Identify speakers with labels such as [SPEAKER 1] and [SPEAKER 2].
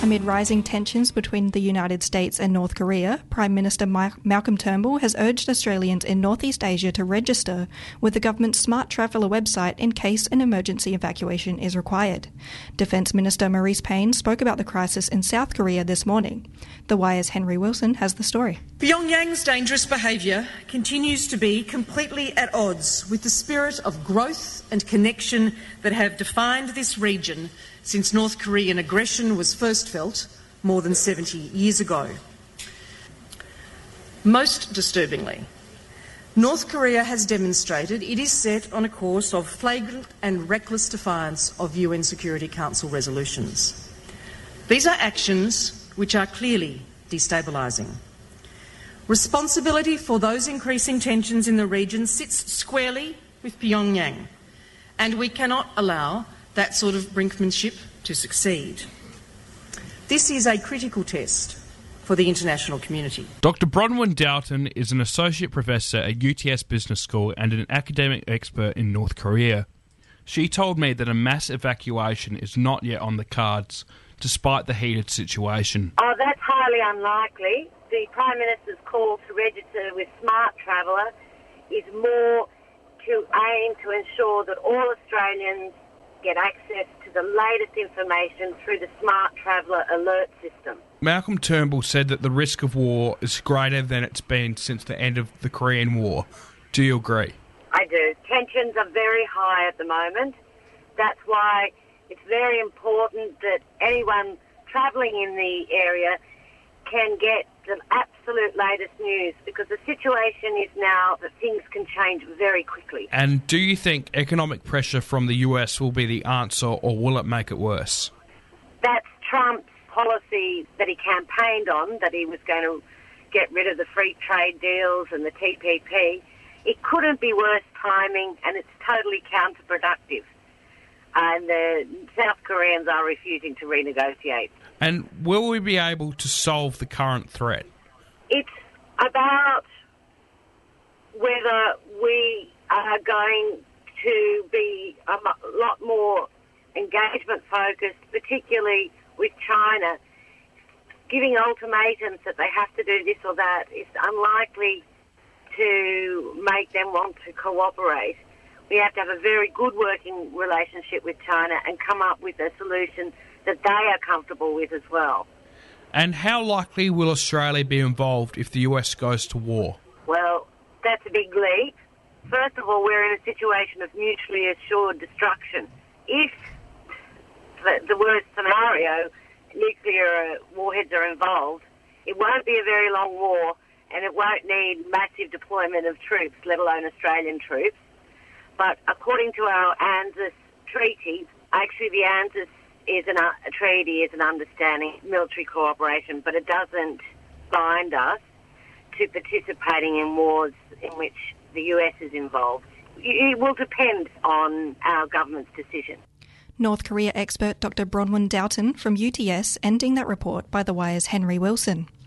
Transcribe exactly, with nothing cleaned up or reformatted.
[SPEAKER 1] Amid rising tensions between the United States and North Korea, Prime Minister Ma- Malcolm Turnbull has urged Australians in Northeast Asia to register with the government's Smart Traveller website in case an emergency evacuation is required. Defence Minister Marise Payne spoke about the crisis in South Korea this morning. The Wire's Henry Wilson has the story.
[SPEAKER 2] Pyongyang's dangerous behaviour continues to be completely at odds with the spirit of growth and connection that have defined this region since North Korean aggression was first felt more than seventy years ago. Most disturbingly, North Korea has demonstrated it is set on a course of flagrant and reckless defiance of U N Security Council resolutions. These are actions which are clearly destabilising. Responsibility for those increasing tensions in the region sits squarely with Pyongyang, and we cannot allow that sort of brinkmanship to succeed. This is a critical test for the international community.
[SPEAKER 3] Doctor Bronwyn Dalton is an associate professor at U T S Business School and an academic expert in North Korea. She told me that a mass evacuation is not yet on the cards, despite the heated situation.
[SPEAKER 4] Oh, that's highly unlikely. The Prime Minister's call to register with Smart Traveller is more to aim to ensure that all Australians get access to the latest information through the Smart Traveller alert system.
[SPEAKER 3] Malcolm Turnbull said that the risk of war is greater than it's been since the end of the Korean War. Do you agree?
[SPEAKER 4] I do. Tensions are very high at the moment. That's why it's very important that anyone travelling in the area can get the absolute latest news, because the situation is now that things can change very quickly.
[SPEAKER 3] And do you think economic pressure from the U S will be the answer, or will it make it worse?
[SPEAKER 4] That's Trump's policy that he campaigned on, that he was going to get rid of the free trade deals and the T P P. It couldn't be worse timing, and it's totally counterproductive. And the South Koreans are refusing to renegotiate.
[SPEAKER 3] And will we be able to solve the current threat?
[SPEAKER 4] It's about whether we are going to be a lot more engagement-focused, particularly with China. Giving ultimatums that they have to do this or that is unlikely to make them want to cooperate. We have to have a very good working relationship with China and come up with a solution that they are comfortable with as well.
[SPEAKER 3] And how likely will Australia be involved if the U S goes to war?
[SPEAKER 4] Well, that's a big leap. First of all, we're in a situation of mutually assured destruction. If the, the worst scenario, nuclear warheads are involved, it won't be a very long war, and it won't need massive deployment of troops, let alone Australian troops. But according to our ANZUS treaty, actually the ANZUS is an, a treaty is an understanding military cooperation, but it doesn't bind us to participating in wars in which the U S is involved. It will depend on our government's decision.
[SPEAKER 1] North Korea expert Doctor Bronwyn Dalton from U T S ending that report by The Wire's Henry Wilson.